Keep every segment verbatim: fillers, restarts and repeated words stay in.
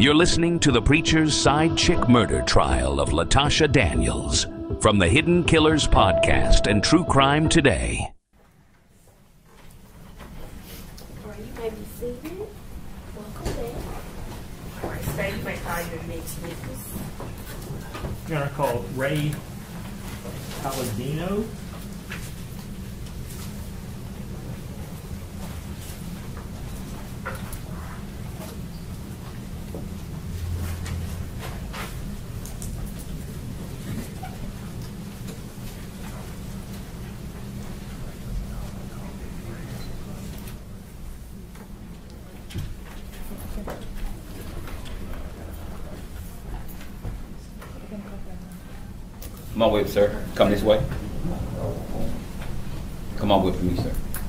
You're listening to the preacher's side chick murder trial of Latasha Daniels from the Hidden Killers podcast and True Crime Today. All right, you may be seated. Welcome back. All right, stay. You may call your next witness. I'm going to call Ray Palladino. Come on with, sir. Come this way. Come on with me, sir.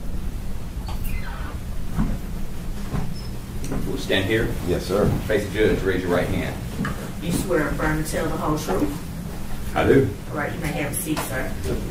We'll stand here. Yes, sir. Face the judge. Raise your right hand. You swear and affirm to tell the whole truth. I do. All right, you may have a seat, sir.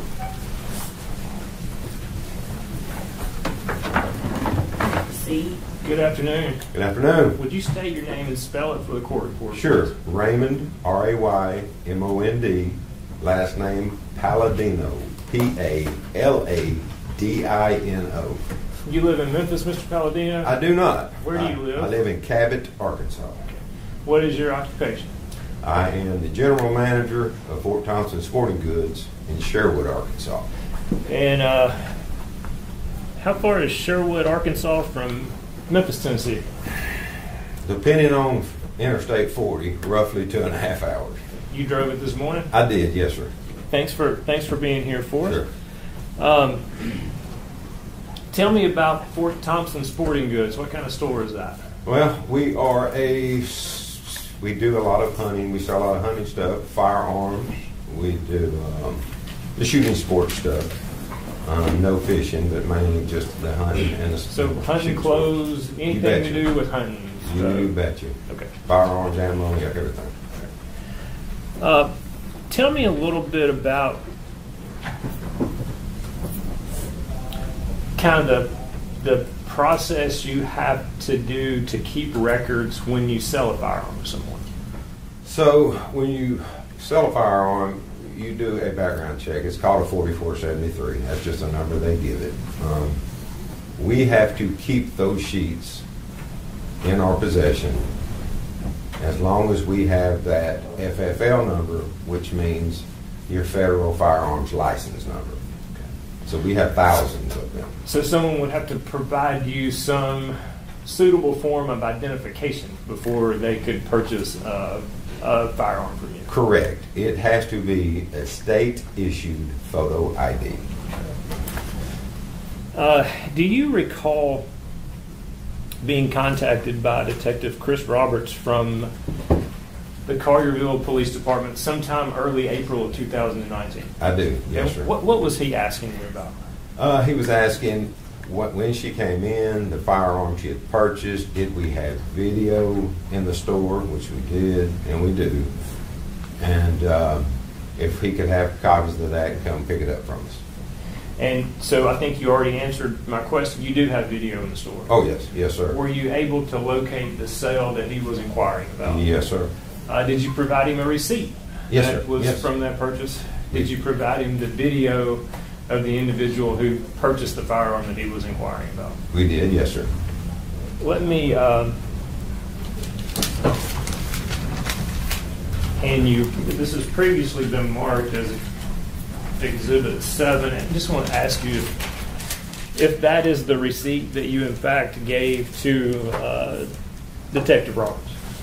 Proceed. Good afternoon. Good afternoon. Would you state your name and spell it for the court report? Sure. please? Raymond, R A Y M O N D, last name Palladino, P A L A D I N O. You live in Memphis, Mister Palladino? I do not. Where do you I, live? I live in Cabot, Arkansas. What is your occupation? I am the general manager of Fort Thompson Sporting Goods in Sherwood, Arkansas. And uh, how far is Sherwood, Arkansas from Memphis, Tennessee? Depending on Interstate forty, roughly two and a half hours. You drove it this morning? I did, yes, sir. Thanks for thanks for being here for us. Sure. Um, tell me about Fort Thompson Sporting Goods. What kind of store is that? Well, we are a, we do a lot of hunting. We sell a lot of hunting stuff, firearms. We do um, the shooting sports stuff. Um, no fishing, but mainly just the hunting and the So hunting shooting clothes, sports. anything betcha. to do with hunting? You bet you. Okay. Firearms, ammo, yeah, everything. Uh, tell me a little bit about kind of the, the process you have to do to keep records when you sell a firearm to someone. So when you sell a firearm, you do a background check. It's called a forty-four seventy-three. That's just a number they give it. Um, we have to keep those sheets in our possession as long as we have that F F L number, which means your federal firearms license number. So we have thousands of them. So someone would have to provide you some suitable form of identification before they could purchase uh, a firearm from you. Correct. It has to be a state-issued photo I D. Uh, do you recall being contacted by Detective Chris Roberts from the Collierville Police Department sometime early April of two thousand nineteen? I do, yes, And sir. What, what was he asking you about? Uh, he was asking what when she came in, the firearm she had purchased, did we have video in the store, which we did, and we do, and uh, if he could have copies of that and come pick it up from us. And so I think you already answered my question. You do have video in the store. Oh, yes, yes, sir. Were you able to locate the sale that he was inquiring about? Yes, sir. Uh, did you provide him a receipt Yes, that sir. was Yes. from that purchase? Did you provide him the video of the individual who purchased the firearm that he was inquiring about? We did, yes, sir. Let me um, hand you, this has previously been marked as Exhibit seven. I just want to ask you if, if that is the receipt that you in fact gave to uh, Detective Roberts.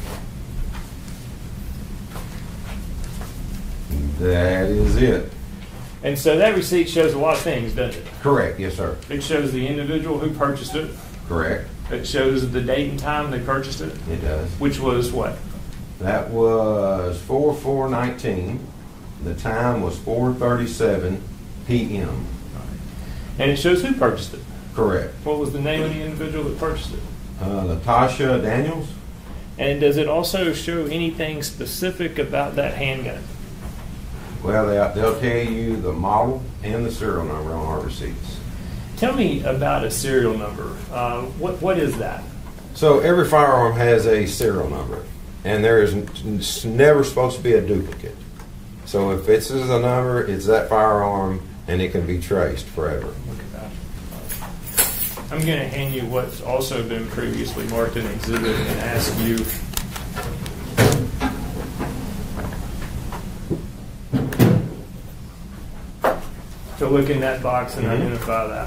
That is it. And so that receipt shows a lot of things, doesn't it? Correct, yes, sir. It shows the individual who purchased it. Correct. It shows the date and time they purchased it, It does. which was what? That was four four nineteen. The time was four thirty-seven p m And it shows who purchased it. Correct. What was the name of the individual that purchased it? Uh, Latasha Daniels? And does it also show anything specific about that handgun? Well, they, they'll tell you the model and the serial number on our receipts. Tell me about a serial number. Uh, what What is that? So every firearm has a serial number. and there is n- it's never supposed to be a duplicate. So if this is a number, it's that firearm, and it can be traced forever. Look at that. I'm going to hand you what's also been previously marked in exhibit and ask you to look in that box and Mm-hmm. identify that.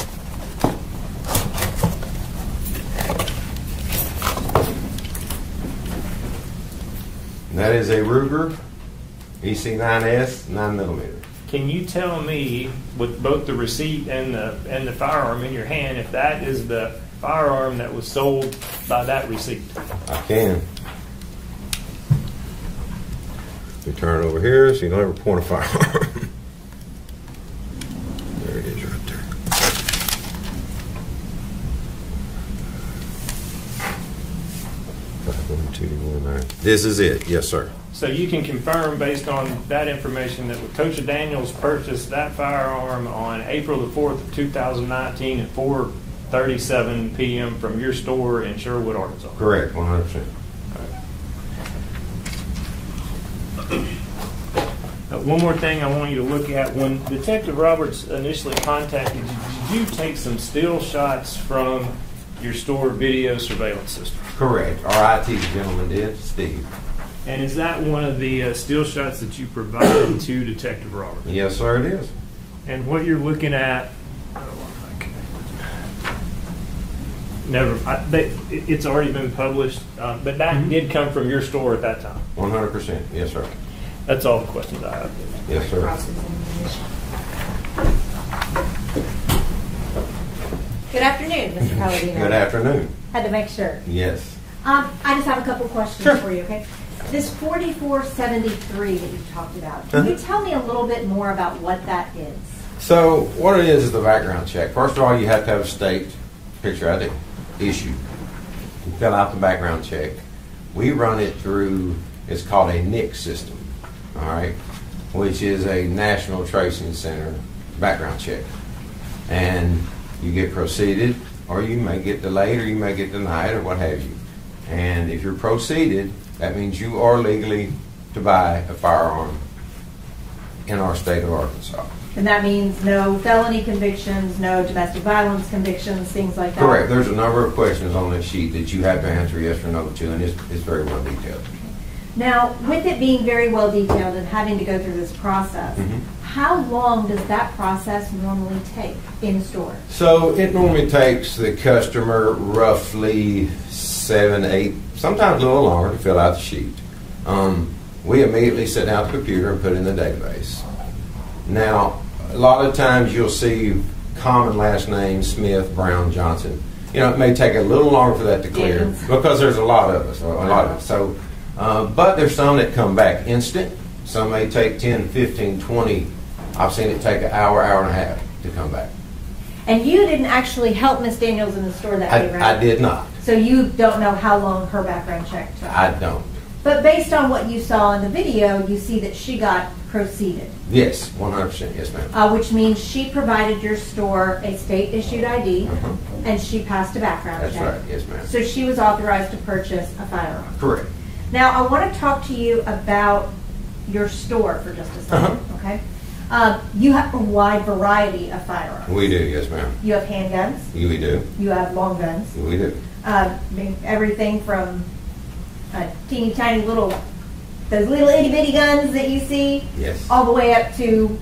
And that is a Ruger E C nine S nine millimeter. Can you tell me, with both the receipt and the and the firearm in your hand, if that is the firearm that was sold by that receipt? I can. We turn it over here so you don't ever point a firearm. There it is right there. five one two one nine. This is it. Yes, sir. So you can confirm, based on that information, that Latosha Daniels purchased that firearm on April the fourth of two thousand nineteen at four thirty-seven p.m. from your store in Sherwood, Arkansas. Correct, one hundred percent. Uh, one more thing I want you to look at. When Detective Roberts initially contacted you, did you take some still shots from your store video surveillance system? Correct. Our I T gentleman did, Steve. And is that one of the uh, still shots that you provided to Detective Roberts? Yes, sir, it is. And what you're looking at, never, I, they, it- it's already been published, uh, but that did come from your store at that time. one hundred percent. Yes, sir. That's all the questions I have. Yes, sir. Good afternoon, Mister Palladino. Good afternoon. Had to make sure. Yes. Um, I just have a couple questions Sure. for you, okay? This forty-four seventy-three that you talked about, can you Uh-huh. tell me a little bit more about what that is? So what it is is the background check. First of all, you have to have a state picture I D issued. You fill out the background check. We run it through, it's called a N I C system, all right, which is a National Tracing Center background check. And you get proceeded, or you may get delayed, or you may get denied, or what have you. And if you're proceeded, that means you are legally to buy a firearm in our state of Arkansas. And that means no felony convictions, no domestic violence convictions, things like that? Correct. There's a number of questions on that sheet that you have to answer yes or no to, and it's, it's very well detailed. Now, with it being very well detailed and having to go through this process, Mhm. how long does that process normally take in store? So it normally takes the customer roughly seven, eight, sometimes a little longer to fill out the sheet. Um, we immediately sit down at the computer and put it in the database. Now, a lot of times you'll see common last names, Smith, Brown, Johnson. You know, it may take a little longer for that to clear Daniels. because there's a lot of us, a lot of us. So, uh, but there's some that come back instant. Some may take ten, fifteen, twenty. I've seen it take an hour, hour and a half to come back. And you didn't actually help Miss Daniels in the store that day, I, right? I did not. So you don't know how long her background check took? I don't. But based on what you saw in the video, you see that she got proceeded, Yes, one hundred percent. Yes, ma'am. uh, which means she provided your store a state-issued I D, Uh-huh. and she passed a background That's check. right. Yes, ma'am. So she was authorized to purchase a firearm. Correct. Now, I want to talk to you about your store for just a second, Uh-huh. okay? Um, you have a wide variety of firearms. We do. Yes, ma'am. You have handguns, We do. you have long guns, We do. uh, I mean, everything from a teeny tiny little, those little itty bitty guns that you see, Yes. all the way up to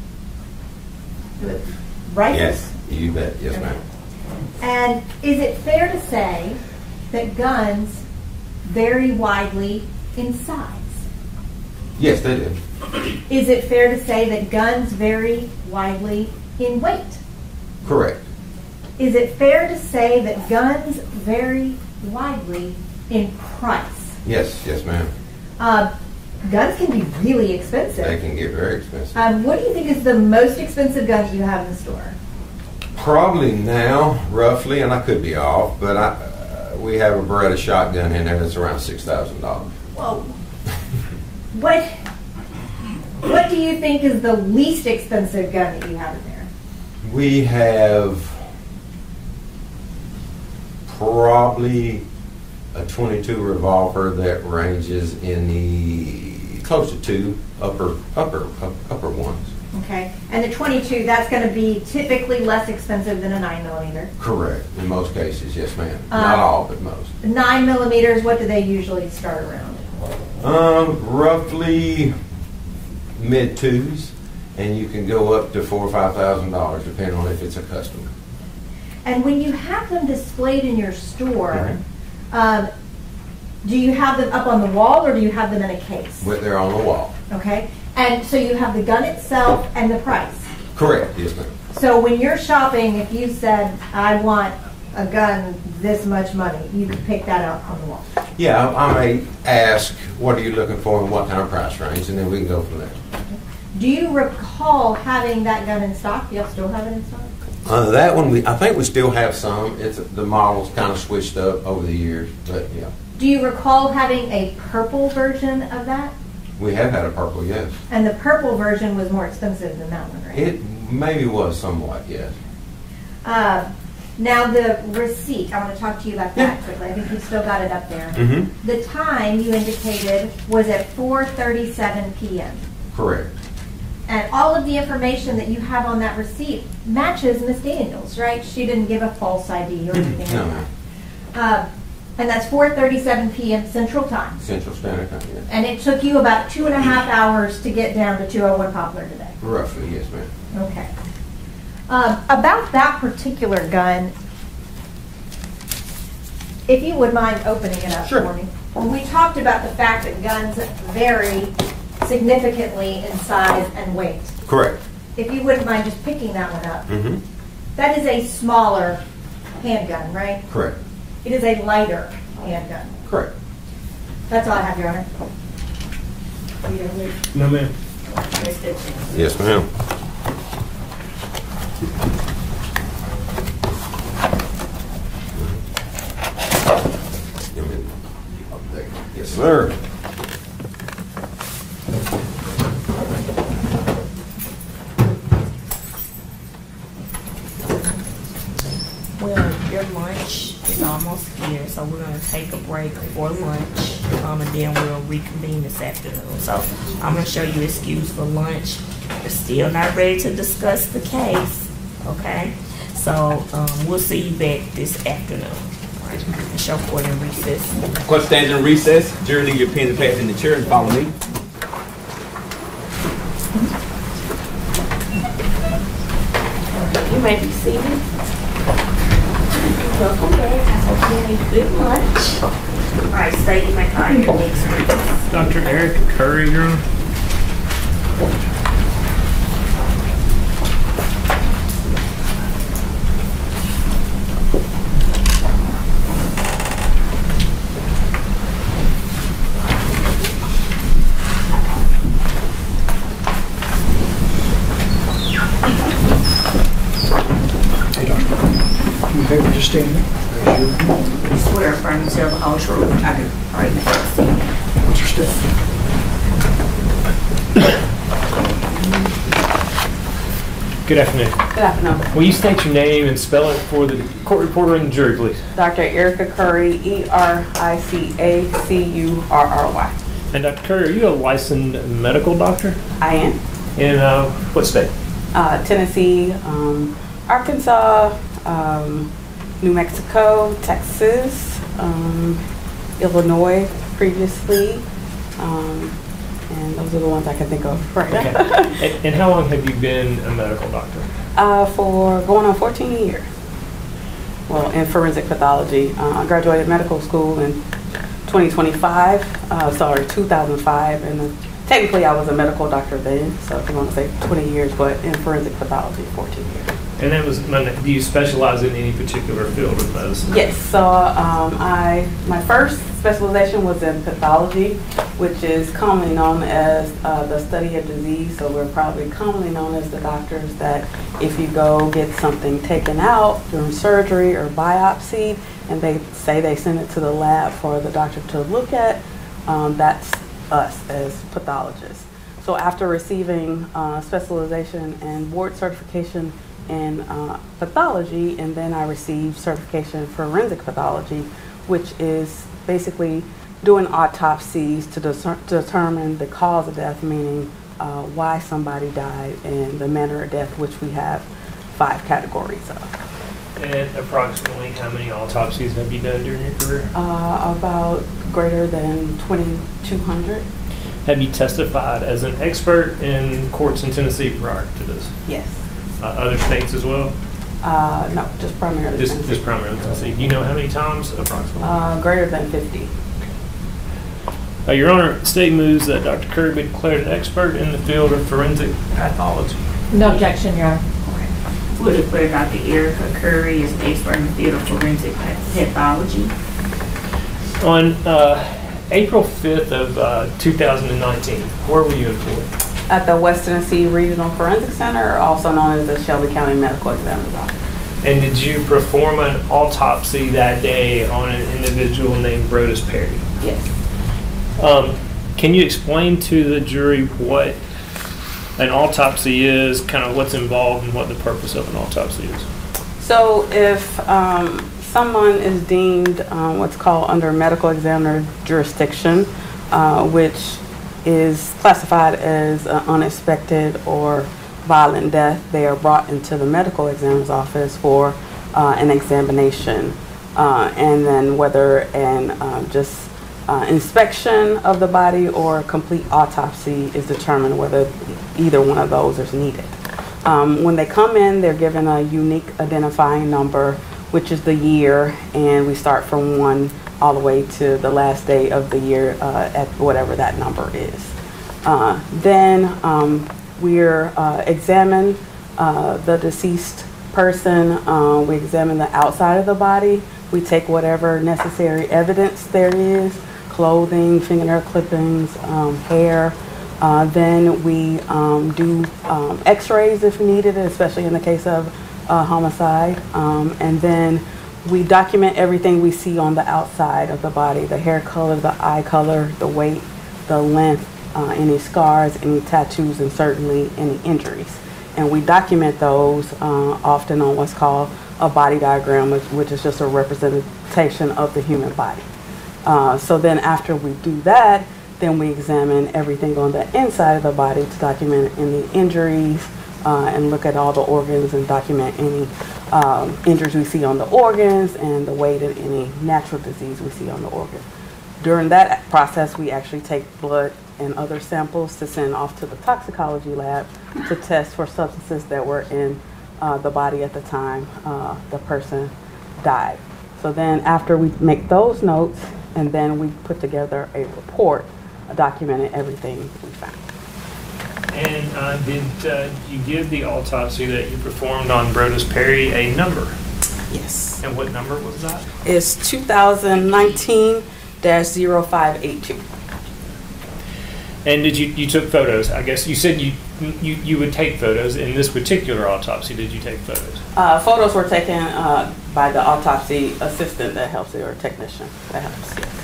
rifles. Yes. You bet. Yes, ma'am. And is it fair to say that guns vary widely in size? Yes, they do. Is it fair to say that guns vary widely in weight? Correct. Is it fair to say that guns vary widely in price? Yes. Yes, ma'am. Uh, guns can be really expensive. They can get very expensive. Um, what do you think is the most expensive gun that you have in the store? Probably now, roughly, and I could be off, but I, uh, we have a Beretta shotgun in there that's around six thousand dollars. Whoa. What, what do you think is the least expensive gun that you have in there? We have probably a twenty-two revolver that ranges in the close to two upper upper upper ones. Okay, and the twenty-two, that's going to be typically less expensive than a nine millimeter. Correct. In most cases, yes, ma'am. Um, Not all, but most. Nine millimeters, what do they usually start around? Um, roughly mid twos, and you can go up to four or five thousand dollars, depending on if it's a customer. And when you have them displayed in your store, Mm-hmm. um, do you have them up on the wall or do you have them in a case? But they're on the wall. Okay, and so you have the gun itself and the price. Correct. Yes, ma'am. So when you're shopping, if you said, I want a gun this much money, you could pick that out on the wall. Yeah, I, I may ask, what are you looking for and what kind of price range, and then we can go from there. Do you recall having that gun in stock? Do you still have it in stock? Uh, that one, we, I think we still have some. It's the model's kind of switched up over the years, but yeah. Do you recall having a purple version of that? We have had a purple, yes. And the purple version was more expensive than that one, right? It maybe was somewhat, yes. Uh, now the receipt, I want to talk to you about that quickly. I think you've still got it up there. Mm-hmm. The time you indicated was at four thirty-seven p.m. Correct. And all of the information that you have on that receipt matches Miss Daniels, right? She didn't give a false I D or anything No, like ma'am. that. Uh, and that's four thirty-seven p.m. Central Time. Central Standard Time, yes. And it took you about two and a half hours to get down to two oh one Poplar today. Roughly, yes, ma'am. Okay. Um, about that particular gun, if you would mind opening it up Sure. for me. When we talked about the fact that guns vary significantly in size and weight, Correct. if you wouldn't mind just picking that one up. Mm-hmm. That is a smaller handgun, right? Correct. It is a lighter handgun. Correct. That's all I have, Your Honor. No, ma'am. Yes, ma'am. Yes, sir. Well, your lunch is almost here, so we're gonna take a break for lunch, um, and then we'll reconvene this afternoon. So I'm gonna show you excuse for lunch. We're still not ready to discuss the case, okay? So, um, we'll see you back this afternoon. All right, show court in recess. Court stands in recess. Jury, leave your pen and pads in the chair and follow me. You may be seated. Welcome back. I hope you had a good lunch. All right, state you may call your next witness. Doctor Eric Curry, Your Honor. Okay, we're just standing there. Raise your- You swear affirm to tell the whole truth. I do. All right, next. What's your step? Good afternoon. Good afternoon. Will you state your name and spell it for the court reporter and the jury, please? Doctor Erica Curry, E R I C A C U R R Y. And Doctor Curry, are you a licensed medical doctor? I am. In uh, what state? Uh, Tennessee, um, Arkansas, um, New Mexico, Texas, um, Illinois previously, um, and those are the ones I can think of right Okay. now. and, and how long have you been a medical doctor? uh, for going on fourteen years. Well, in forensic pathology. Uh, I graduated medical school in twenty twenty-five, uh, sorry, two thousand five, and uh, technically I was a medical doctor then, so if you want to say twenty years, but in forensic pathology, fourteen years. And that was, do you specialize in any particular field of medicine? Yes, so um, I my first specialization was in pathology, which is commonly known as uh, the study of disease. So we're probably commonly known as the doctors that if you go get something taken out during surgery or biopsy, and they say they send it to the lab for the doctor to look at, um, that's us as pathologists. So after receiving uh, specialization and board certification in uh, pathology, and then I received certification in forensic pathology, which is basically doing autopsies to discer- determine the cause of death, meaning uh, why somebody died and the manner of death, which we have five categories of. And approximately how many autopsies have you done during your career? Uh, about greater than twenty-two hundred. Have you testified as an expert in courts in Tennessee prior to this? Yes. Uh, other states as well? Uh, no, just primarily Just, Tennessee. just primarily Tennessee. Do you know how many times approximately? Uh, greater than fifty. Uh, Your Honor, state moves that Doctor Kirby be declared an expert in the field of forensic pathology. No objection, Your Honor. We'll declare Doctor Erica Curry as an expert in the field of forensic pathology. On uh, April fifth of uh, two thousand nineteen, where were you employed? At the West Tennessee Regional Forensic Center, also known as the Shelby County Medical Examiner's Office. And did you perform an autopsy that day on an individual named Brodus Perry? Yes. Um, can you explain to the jury what an autopsy is, kind of what's involved and what the purpose of an autopsy is? So if um, someone is deemed um, what's called under medical examiner jurisdiction, uh, which is classified as an unexpected or violent death, they are brought into the medical examiner's office for uh, an examination. Uh, and then whether an um, just uh, inspection of the body or complete autopsy is determined whether either one of those is needed. Um, when they come in, they're given a unique identifying number, which is the year, and we start from one all the way to the last day of the year uh, at whatever that number is. Uh, then um, we're uh, examine uh, the deceased person. Uh, we examine the outside of the body. We take whatever necessary evidence there is, clothing, fingernail clippings, um, hair. Uh, then we um, do um, x-rays if needed, especially in the case of uh, homicide. Um, and then we document everything we see on the outside of the body, the hair color, the eye color, the weight, the length, uh, any scars, any tattoos, and certainly any injuries. And we document those uh, often on what's called a body diagram, which, which is just a representation of the human body. Uh, so then after we do that, then we examine everything on the inside of the body to document any injuries uh, and look at all the organs and document any um, injuries we see on the organs and the weight of any natural disease we see on the organ. During that process, we actually take blood and other samples to send off to the toxicology lab to test for substances that were in uh, the body at the time uh, the person died. So then after we make those notes, and then we put together a report documenting everything we found. And uh, did uh, you give the autopsy that you performed on Brodus Perry a number? Yes. And what number was that? It's two thousand nineteen dash zero five eight two. And did you, you took photos? I guess you said you, you you would take photos. In this particular autopsy, did you take photos? Uh, photos were taken uh, by the autopsy assistant that helps, or technician that helps. Yes.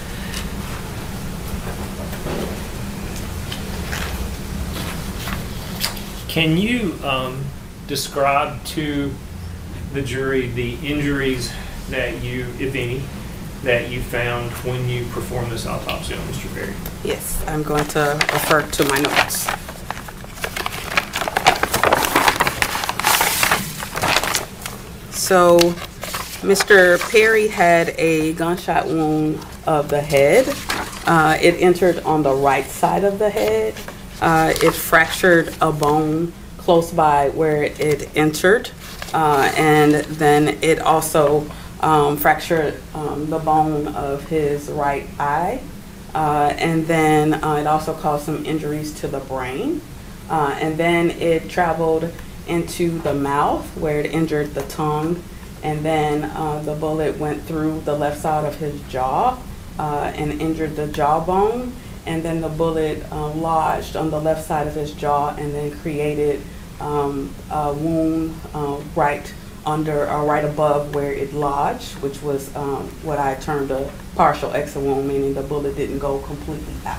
Can you um, describe to the jury the injuries that you, if any, that you found when you performed this autopsy on Mister Perry? Yes, I'm going to refer to my notes. So, Mister Perry had a gunshot wound of the head. Uh, it entered on the right side of the head. Uh, it fractured a bone close by where it entered, uh, and then it also um, fractured um, the bone of his right eye, uh, and then uh, it also caused some injuries to the brain, uh, and then it traveled into the mouth where it injured the tongue, and then uh, the bullet went through the left side of his jaw uh, and injured the jawbone. And then the bullet uh, lodged on the left side of his jaw and then created um, a wound uh, right under or right above where it lodged, which was um, what I termed a partial exit wound, meaning the bullet didn't go completely out.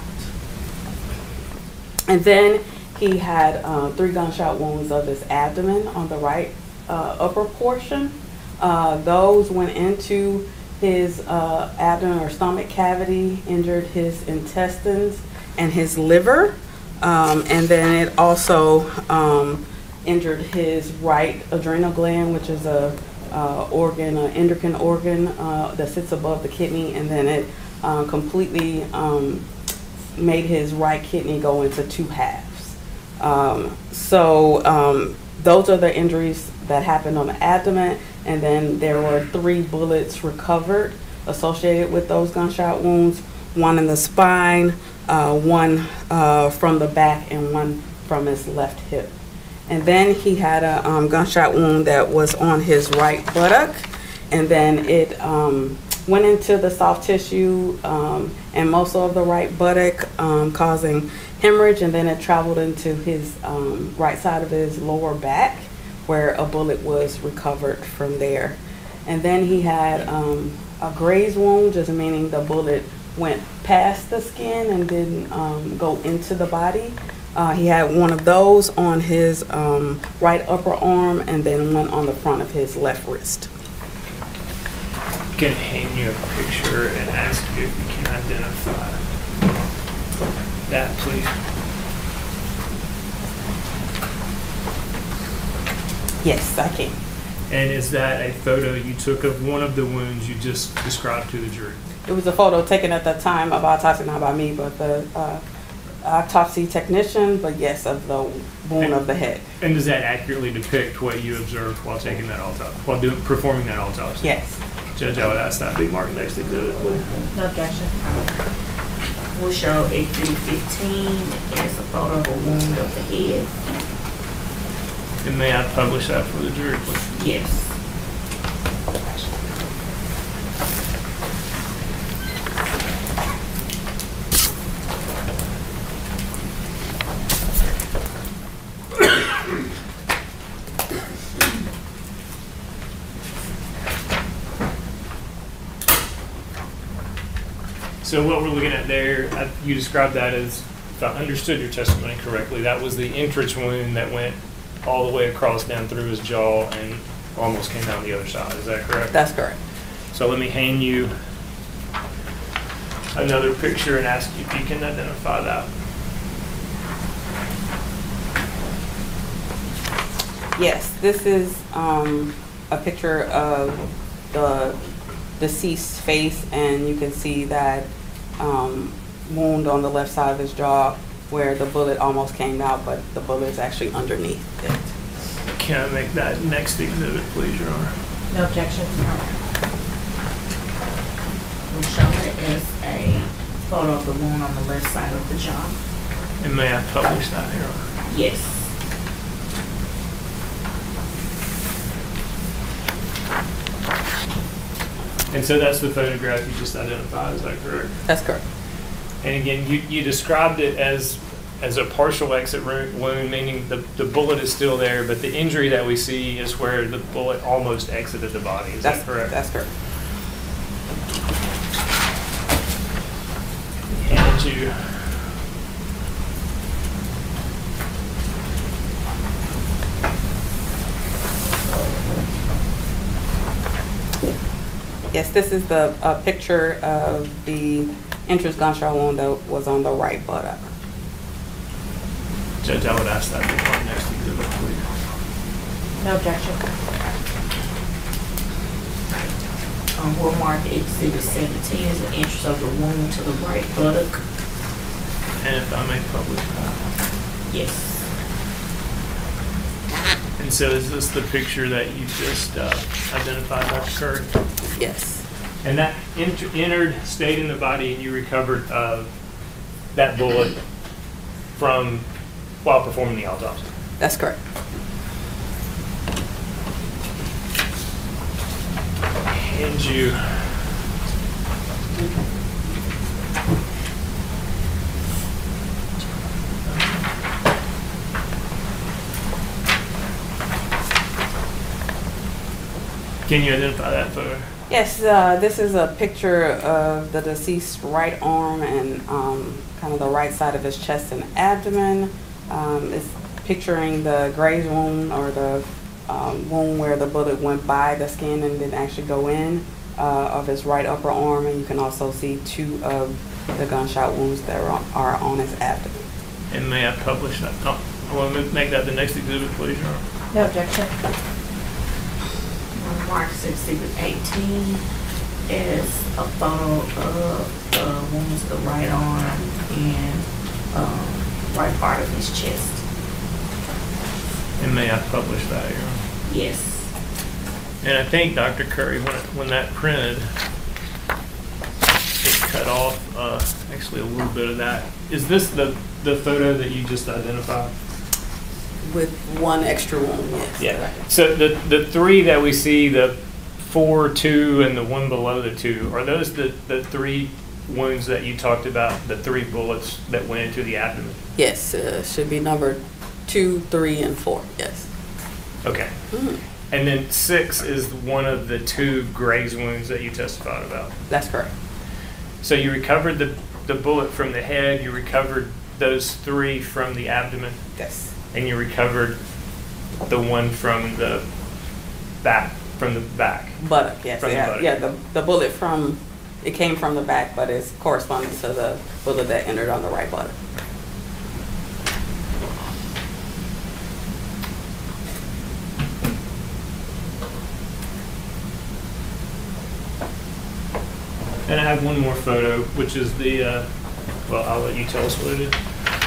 And then he had uh, three gunshot wounds of his abdomen on the right uh, upper portion. Uh, those went into his uh, abdomen or stomach cavity, injured his intestines and his liver, um, and then it also um, injured his right adrenal gland, which is a uh, organ, an endocrine organ uh, that sits above the kidney, and then it uh, completely um, made his right kidney go into two halves. Um, so um, those are the injuries that happened on the abdomen, and then there were three bullets recovered associated with those gunshot wounds, one in the spine, uh, one uh, from the back, and one from his left hip. And then he had a um, gunshot wound that was on his right buttock, and then it um, went into the soft tissue um, and most of the right buttock, um, causing hemorrhage, and then it traveled into his um, right side of his lower back, where a bullet was recovered from there. And then he had um, a graze wound, just meaning the bullet went past the skin and didn't um, go into the body. Uh, he had one of those on his um, right upper arm, and then one on the front of his left wrist. I'm going to hand you a picture and ask you if you can identify that, please. Yes, I can. And is that a photo you took of one of the wounds you just described to the jury? It was a photo taken at the time of autopsy, not by me, but the uh, autopsy technician, but yes, of the wound and, of the head. And does that accurately depict what you observed while taking that autopsy, while doing, performing that autopsy? Yes. Judge, I would ask that be marked next exhibit, please. No objection. We'll show exhibit fifteen, and it's a photo of a wound of the head. And may I publish that for the jury, please? Yes. So what we're looking at there, I, you described that as, if I understood your testimony correctly, that was the entrance wound that went all the way across down through his jaw and almost came down the other side. Is that correct? That's correct. So let me hand you another picture and ask you if you can identify that. Yes, this is um, a picture of the deceased's face, and you can see that um, wound on the left side of his jaw where the bullet almost came out, but the bullet is actually underneath it. Can I make that next exhibit, please, Your Honor? No objection. We'll show it as a photo of the wound on the left side of the jaw. And may I publish that, Your Honor? Yes. And so that's the photograph you just identified, is that correct? That's correct. And again, you, you described it as as a partial exit wound, meaning the, the bullet is still there, but the injury that we see is where the bullet almost exited the body. Is That's that correct? That's correct. And you. Yes, this is the uh, picture of the entrance gunshot wound that was on the right buttock. Judge, I would ask that to come next exhibit, please. No objection. Um, we'll mark exhibit seventeen as an entrance of the wound to the right buttock. And if I may publish that. Yes. And so is this the picture that you just uh, identified, Doctor Curry? Yes. And that enter, entered, stayed in the body, and you recovered uh, that bullet from while performing the autopsy? That's correct. And you. Can you identify that photo? Yes, uh, this is a picture of the deceased's right arm and um, kind of the right side of his chest and abdomen. Um, it's picturing the graze wound, or the um, wound where the bullet went by the skin and didn't actually go in. uh, of his right upper arm, and you can also see two of the gunshot wounds that are on, are on his abdomen. And may I publish that? Oh, I want to make that the next exhibit, please, Your Honor. No objection. Mark's exhibit eighteen is a photo of the wounds to the right arm and um, right part of his chest. And may I publish that, Your Honor? Yes. And I think, Doctor Curry, when, it, when that printed, it cut off uh, actually a little bit of that. Is this the, the photo that you just identified? With one extra wound, yes. Yeah. So the, the three that we see, the four, two, and the one below the two, are those the, the three wounds that you talked about, the three bullets that went into the abdomen? Yes, uh, should be number two, three, and four, yes. Okay. Mm. And then six is one of the two graze wounds that you testified about. That's correct. So you recovered the, the bullet from the head, you recovered those three from the abdomen, Yes. and you recovered the one from the back, from the back. Buttock, yes. From the yeah, buttock. yeah, the, the bullet from, it came from the back, but it's corresponding to the bullet that entered on the right buttock. And I have one more photo, which is the, uh, well, I'll let you tell us what it is.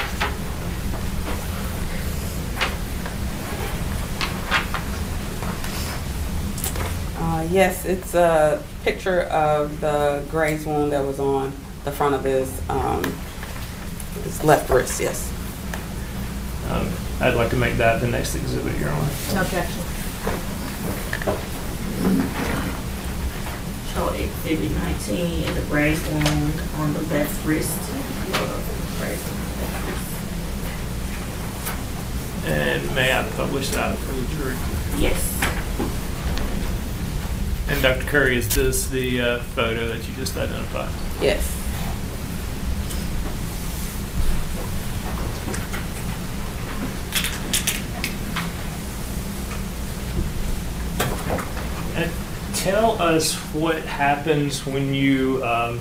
Uh, yes, it's a picture of the graze wound that was on the front of his, um, his left wrist, yes. Um, I'd like to make that the next exhibit, Your Honor. No objection. Show exhibit nineteen is a graze wound on the left wrist. And may I publish that for the jury? Yes. And Doctor Curry, is this the uh, photo that you just identified? Yes. And tell us what happens when you um,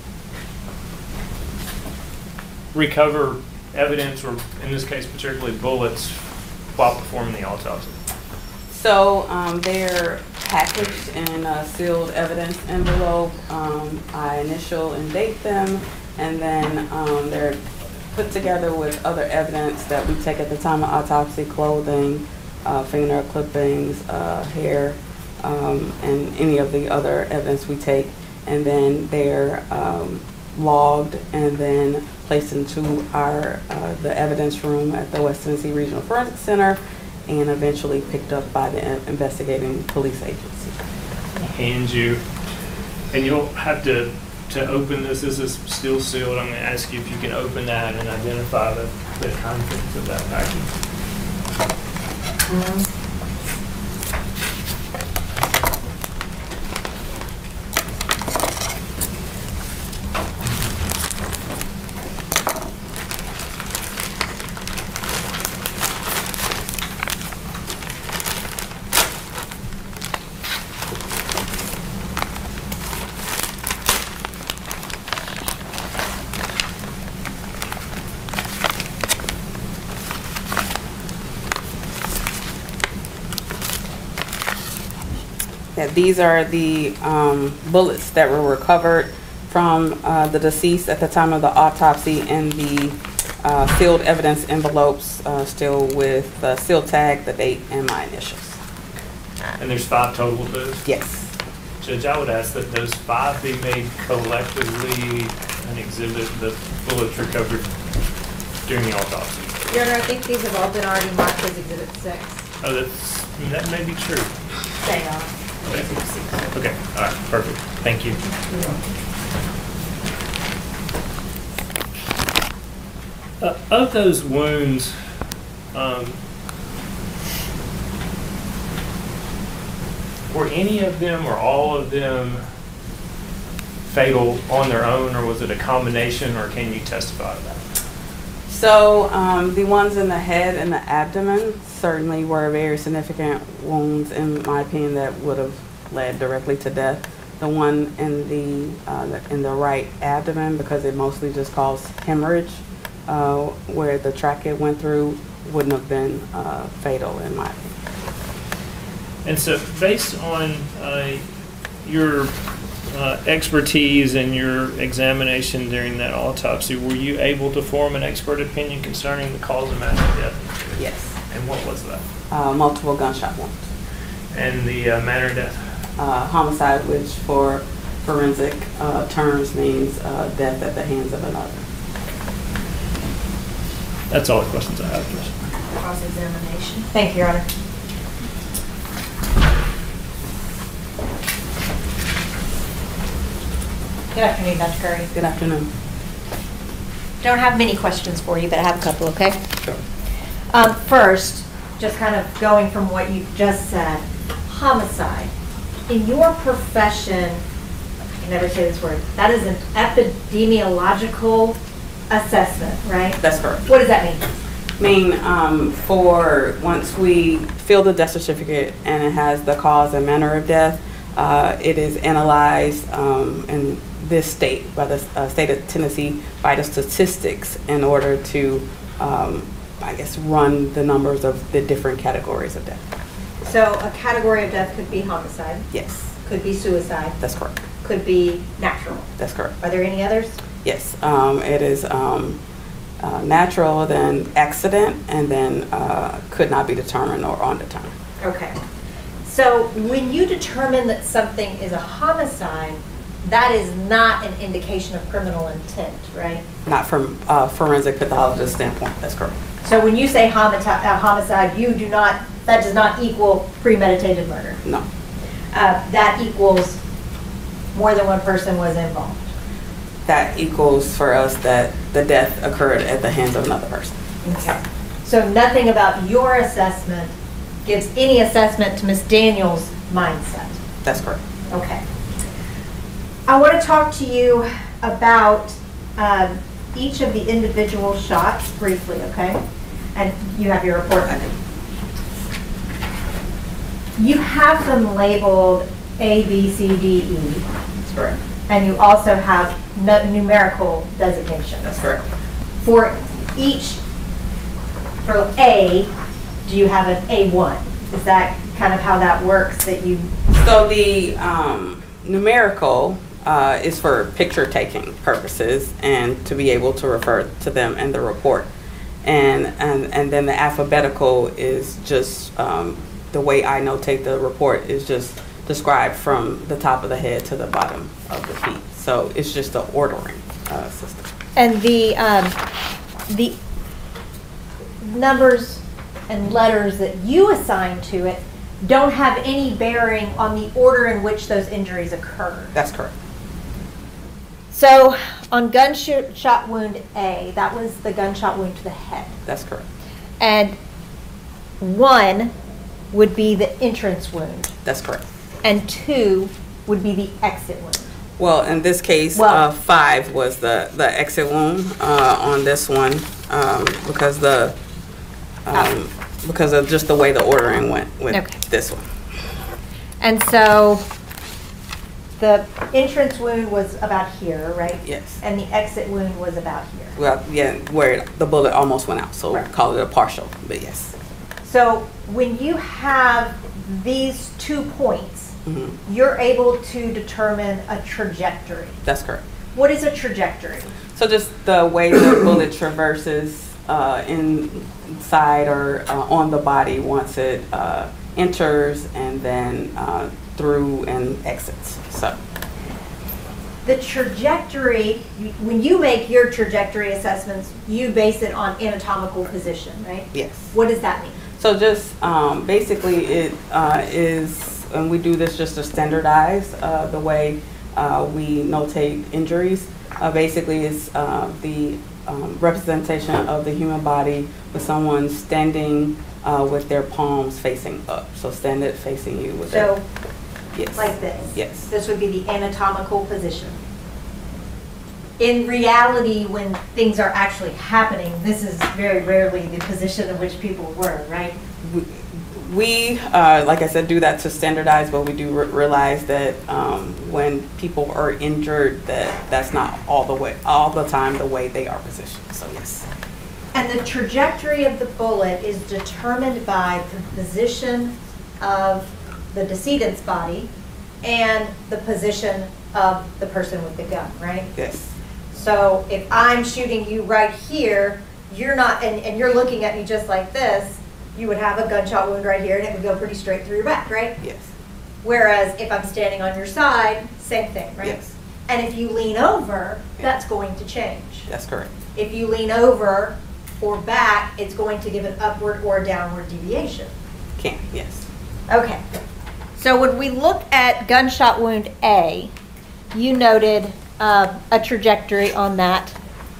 recover evidence, or in this case particularly bullets, while performing the autopsy. So um, they're packaged in a sealed evidence envelope. Um, I initial and date them, and then um, they're put together with other evidence that we take at the time of autopsy: clothing, uh, fingernail clippings, uh, hair, um, and any of the other evidence we take. And then they're um, logged and then placed into our uh, the evidence room at the West Tennessee Regional Forensic Center, and eventually picked up by the investigating police agency. Hand you, and you'll have to to open this. This is still sealed. I'm going to ask you if you can open that and identify the, the contents of that package. Um, Yeah, these are the um, bullets that were recovered from uh, the deceased at the time of the autopsy, and the uh, sealed evidence envelopes uh, still with the seal tag, the date, and my initials. And there's five total of those? Yes. Judge, I would ask that those five be made collectively an exhibit, the bullets recovered during the autopsy. Your Honor, I think these have all been already marked as Exhibit six. Oh, that's, that may be true. They are. Okay, okay, all right, perfect. Thank you. Uh, of those wounds, um, were any of them or all of them fatal on their own, or was it a combination, or can you testify to that? So um, the ones in the head and the abdomen certainly were very significant wounds, in my opinion, that would have led directly to death. the one in the, uh, the- in the right abdomen, because it mostly just caused hemorrhage, uh, where the trachea went through, wouldn't have been uh, fatal in my opinion. And so, based on uh, your uh, expertise and your examination during that autopsy, were you able to form an expert opinion concerning the cause and manner of death? Yes. And what was that? Uh, multiple gunshot wounds. And the uh, manner of death? Uh, homicide, which for forensic uh, terms means uh, death at the hands of another. That's all the questions I have, Commissioner. Cross-examination. Thank you, Your Honor. Good afternoon, Doctor Curry. Good afternoon. Don't have many questions for you, but I have a couple, okay? Sure. Um, first, just kind of going from what you just said, homicide. In your profession, I can never say this word, that is an epidemiological assessment, right? That's correct. What does that mean? mean, um, for once we fill the death certificate and it has the cause and manner of death, uh, it is analyzed um, in this state, by the uh, state of Tennessee, by the statistics in order to, um, I guess, run the numbers of the different categories of death. So a category of death could be homicide, Yes, could be suicide, that's correct. could be natural. That's correct. Are there any others? Yes, um, it is um, uh, natural, then accident, and then uh, could not be determined or undetermined. Okay. So when you determine that something is a homicide, that is not an indication of criminal intent, right? Not from a forensic pathologist standpoint, that's correct. So when you say homicide, uh, homicide, you do not, that does not equal premeditated murder. No, Uh, that equals more than one person was involved. that equals for us that the death occurred at the hands of another person. Okay. So nothing about your assessment gives any assessment to Miz Daniels' mindset. That's correct. Okay. I want to talk to you about um, each of the individual shots briefly, okay? And you have your report. You have them labeled A, B, C, D, E. That's correct. And you also have nu- numerical designations. That's correct. For each, for A, do you have an A one? Is that kind of how that works, that you? So the um, numerical uh, is for picture taking purposes and to be able to refer to them in the report. And, and, and then the alphabetical is just um, the way I notate the report is just described from the top of the head to the bottom of the feet. So it's just the ordering uh, system. And the, um, the numbers and letters that you assign to it don't have any bearing on the order in which those injuries occurred. That's correct. So on gunshot wound A, that was the gunshot wound to the head. That's correct. And one would be the entrance wound, That's correct. and two would be the exit wound. Well, in this case, Well- uh, five was the, the exit wound uh, on this one um, because the um, because of just the way the ordering went with Okay. this one. And so the entrance wound was about here, right? Yes. And the exit wound was about here. Well, yeah, where the bullet almost went out, so Right. we call it a partial, but yes. So when you have these two points, Mhm. you're able to determine a trajectory. That's correct. What is a trajectory? So just the way the bullet traverses uh, inside or uh, on the body once it uh, enters and then uh, through and exits. So The trajectory, you- when you make your trajectory assessments, you base it on anatomical position, right? yes. What does that mean? So just um, basically it uh, is, and we do this just to standardize uh, the way uh, we notate injuries. Uh, basically it's uh, the um, representation of the human body with someone standing uh, with their palms facing up. So standing facing you with So, their, yes. like this? Yes. This would be the anatomical position. In reality, when things are actually happening, this is very rarely the position in which people were, right? We- We, uh, like I said, do that to standardize, but we do re- realize that um, when people are injured, that that's not all the way, all the time the way they are positioned. So yes. And the trajectory of the bullet is determined by the position of the decedent's body and the position of the person with the gun, right? Yes. So if I'm shooting you right here, you're not, and, and you're looking at me just like this, you would have a gunshot wound right here and it would go pretty straight through your back, right? Yes. Whereas if I'm standing on your side, same thing, right? Yes. And if you lean over, Yeah. that's going to change. That's correct. If you lean over or back, it's going to give an upward or downward deviation. Can, yes. Okay. So when we look at gunshot wound A, you noted uh, a trajectory on that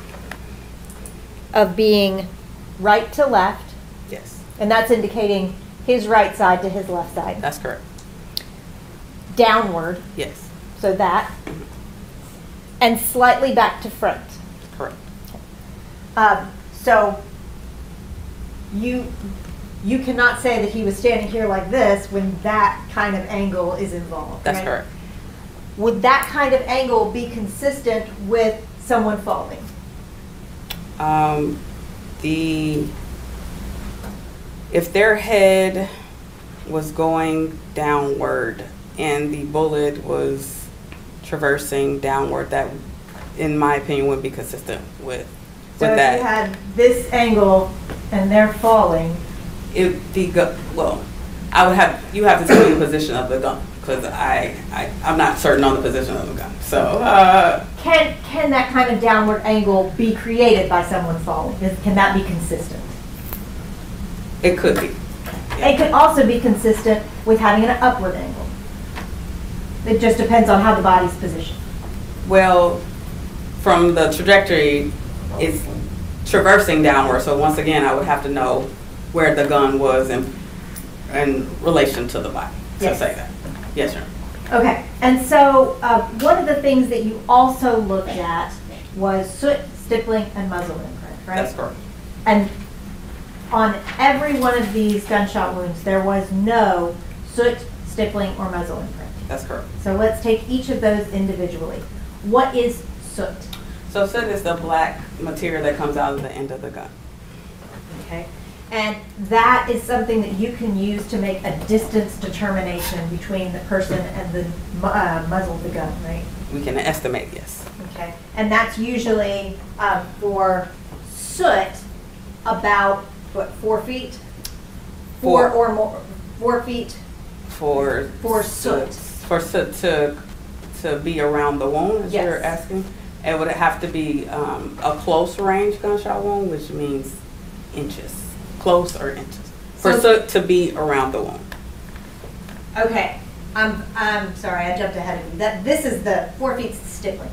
of being right to left, Yes. and that's indicating his right side to his left side. That's correct. Downward, Yes. so that, and slightly back to front. Correct. Um, so you you cannot say that he was standing here like this when that kind of angle is involved. That's right? correct. Would that kind of angle be consistent with someone falling? Um, the, if their head was going downward and the bullet was traversing downward, that, in my opinion, would be consistent with, with So if that. you had this angle and they're falling, If the gun, well, I would have, you have to tell me the position of the gun, because I, I, I'm not certain on the position of the gun. So, uh, can can that kind of downward angle be created by someone falling? Is- Can that be consistent? it could be. It could also be consistent with having an upward angle. It just depends on how the body's positioned. Well, from the trajectory, it's traversing downward. So once again, I would have to know where the gun was in, in relation to the body to Yes. say that. Yes, sir. Okay, and so uh, one of the things that you also looked at was soot, stippling, and muzzle imprint, right? That's correct. And on every one of these gunshot wounds, there was no soot, stippling, or muzzle imprint. That's correct. So let's take each of those individually. What is soot? So soot is the black material that comes out of the end of the gun. Okay, and that is something that you can use to make a distance determination between the person and the mu- uh, muzzle of the gun, right? We can estimate, yes. Okay, and that's usually um, for soot about what, four feet, four, Four. or more, four feet. For For soot. For soot to to be around the wound, as Yes. you're asking, it would have to be um, a close range gunshot wound, which means inches, close or inches, for So- soot to be around the wound. Okay, I'm I'm sorry, I jumped ahead of you. That this is the four feet stippling.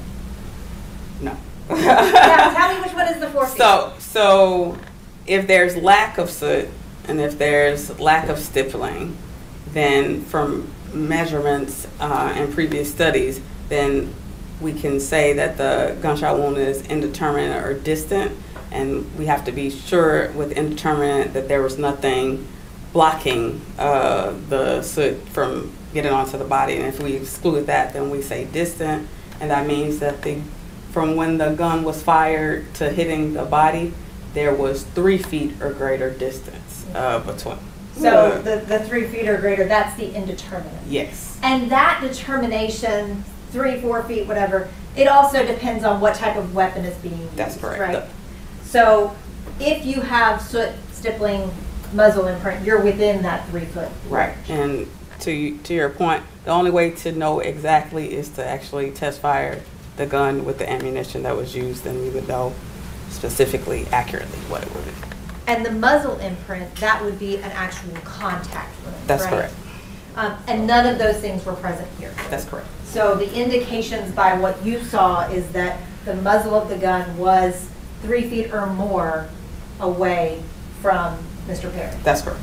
No. Yeah, tell me which one is the four feet. So, so if there's lack of soot and if there's lack of stippling, then from measurements uh, and previous studies, then we can say that the gunshot wound is indeterminate or distant, and we have to be sure with indeterminate that there was nothing blocking uh, the soot from getting onto the body. And if we exclude that, then we say distant, and that means that the from when the gun was fired to hitting the body, there was three feet or greater distance uh, between. So the, the three feet or greater, that's the indeterminate. Yes. And that determination, three, four feet, whatever, it also depends on what type of weapon is being used. That's correct. Right? So if you have soot, stippling, muzzle imprint, you're within that three foot. Right. And to to your point, the only way to know exactly is to actually test fire the gun with the ammunition that was used, and we would know specifically, accurately what it would be. And the muzzle imprint, that would be an actual contact wound. That's right? correct. Um, and none of those things were present here. That's correct. So the indications by what you saw is that the muzzle of the gun was three feet or more away from Mister Perry. That's correct.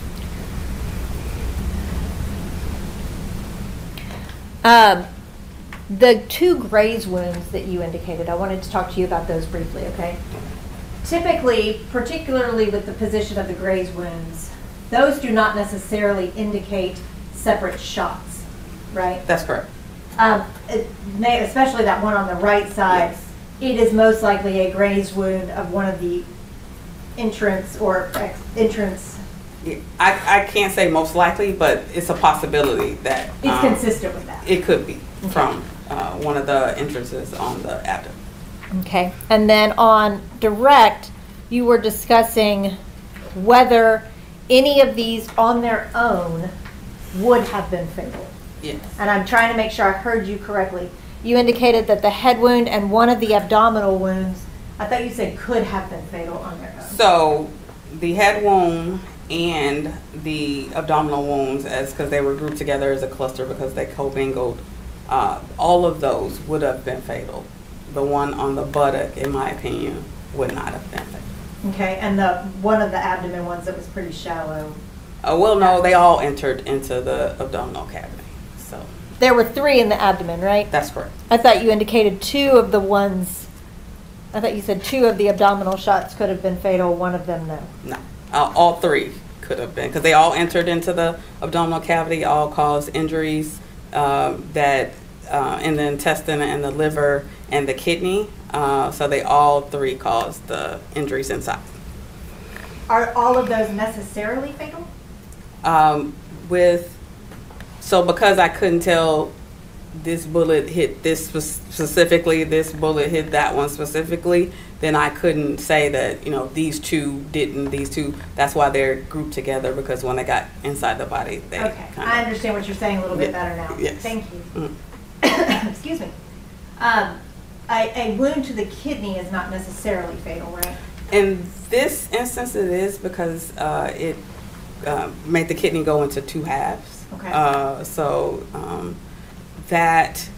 Um, the two graze wounds that you indicated, I wanted to talk to you about those briefly, okay? Typically, particularly with the position of the graze wounds, those do not necessarily indicate separate shots, right? That's correct. Um, it may, especially that one on the right side, Yes. it is most likely a grazed wound of one of the entrance or ex- entrance. Yeah, I, I can't say most likely, but it's a possibility that It's um, consistent with that. it could be from uh, one of the entrances on the abdomen. Okay, and then on direct, you were discussing whether any of these on their own would have been fatal. Yes. And I'm trying to make sure I heard you correctly. You indicated that the head wound and one of the abdominal wounds, I thought you said could have been fatal on their own. So the head wound and the abdominal wounds, as because they were grouped together as a cluster because they commingled, uh, all of those would have been fatal. The one on the buttock, in my opinion, would not have been fatal. Okay, and the one of the abdomen ones that was pretty shallow. Uh, well, no, they all entered into the abdominal cavity. So There were three in the abdomen, right? that's correct. I thought you indicated two of the ones, I thought you said two of the abdominal shots could have been fatal, one of them no. No, uh, all three could have been because they all entered into the abdominal cavity, all caused injuries um, that uh, in the intestine and the liver and the kidney. Uh, so they all three caused the injuries inside. Are all of those necessarily fatal? Um, with so because I couldn't tell this bullet hit this spe- specifically, this bullet hit that one specifically, then I couldn't say that, you know, these two didn't, these two, that's why they're grouped together, because when they got inside the body, they Okay, kind I of, understand what you're saying a little bit Yeah, better now. yes. Thank you. Mm. Excuse me. Um, a, a wound to the kidney is not necessarily fatal, right? in this instance it is because uh, it uh, made the kidney go into two halves. Okay. Uh, so um, that,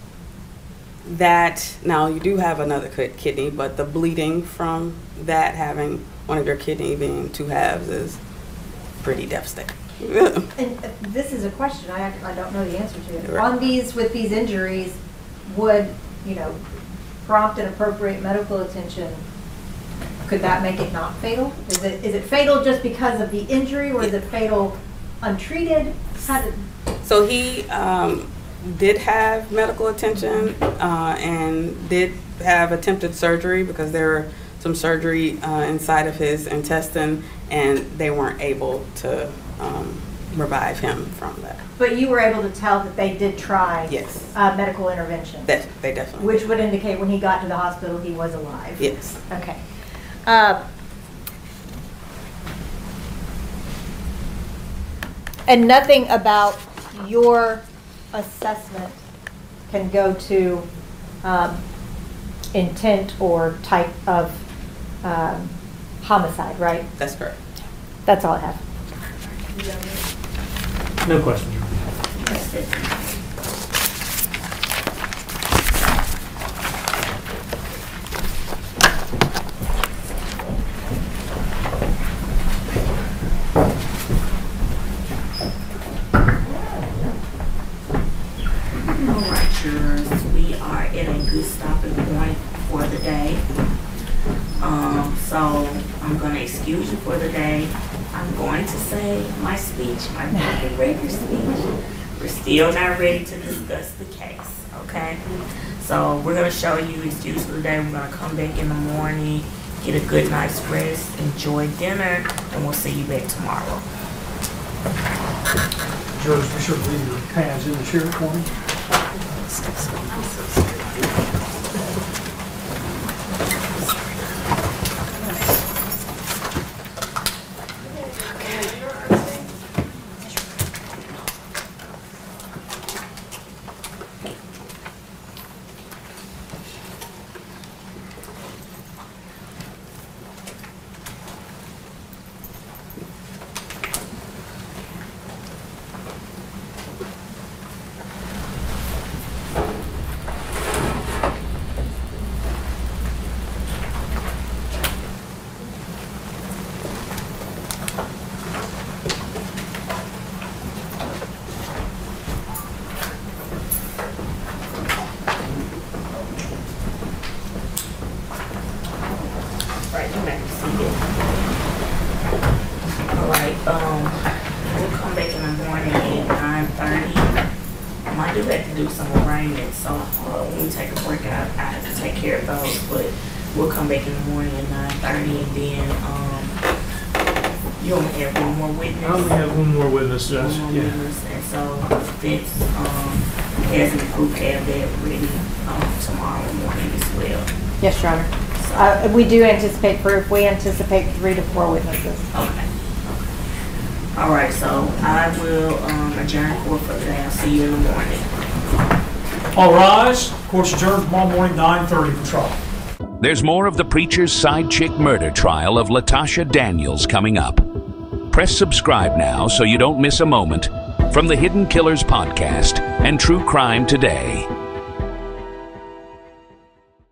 that, now you do have another ki- kidney, but the bleeding from that, having one of your kidney being two halves, is pretty devastating. And uh, this is a question I, I don't know the answer to. Right. On these, with these injuries, would, you know, prompt and appropriate medical attention, could that make it not fatal? Is it, is it fatal just because of the injury, or is it fatal untreated? How did, So he um, did have medical attention uh, and did have attempted surgery, because there were some surgery uh, inside of his intestine, and they weren't able to um, revive him from that. but you were able to tell that they did try Yes, uh, medical intervention, that they definitely. which would indicate when he got to the hospital he was alive. Yes. Okay. Uh, and nothing about your assessment can go to um, intent or type of um, homicide, right? That's correct. That's all I have. No questions. All right, jurors, we are at a good stopping point for the day. Um, so I'm gonna excuse you for the day. I'm going to say my speech, my public record speech. We're still not ready to discuss the case, okay? So we're gonna show you excuse for the day. We're gonna come back in the morning, get a good night's rest, enjoy dinner, and we'll see you back tomorrow. Judge, be sure to leave your pads in the chair for me. Right, you may be seated. All right, um, Um, I do have to do some arraignments, so uh, when we take a break, I, I have to take care of those. But we'll come back in the morning at nine thirty, and then um, you only have one more witness. I only have one more witness, Judge. One more Yeah. witness, and so Vince um, has me proof have that ready um, tomorrow morning as well. Yes, Your Honor. Uh, we do anticipate proof. We anticipate three to four witnesses. Okay. All right, so I will um, adjourn court for today. I'll see you in the morning. All rise. Court's adjourned tomorrow morning, nine thirty for trial. There's more of the Preacher's Side Chick murder trial of Latasha Daniels coming up. Press subscribe now so you don't miss a moment from the Hidden Killers Podcast and True Crime Today.